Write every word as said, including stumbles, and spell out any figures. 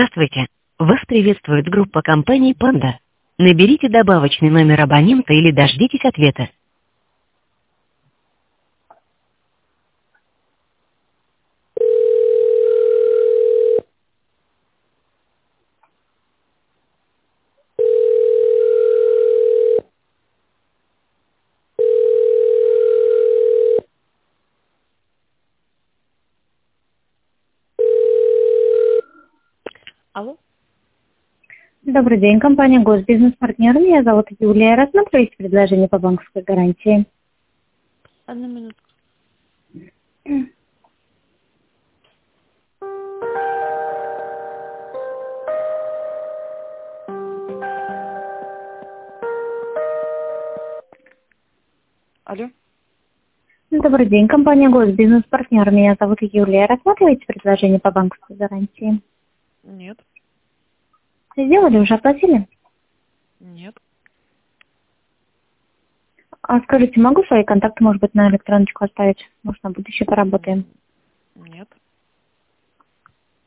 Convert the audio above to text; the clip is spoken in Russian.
Здравствуйте. Вас приветствует группа компаний «Панда». Наберите добавочный номер абонента или дождитесь ответа. Алло? Добрый день, компания Госбизнес-партнер. Меня зовут Юлия. Рассматриваете предложение по банковской гарантии? Одну минуту. Алло? Добрый день, компания Госбизнес-партнер. Меня зовут Юлия. Рассматриваете предложение по банковской гарантии? Нет. Сделали, уже оплатили? Нет. А скажите, могу свои контакты, может быть, на электроночку оставить? Может, на будущее поработаем?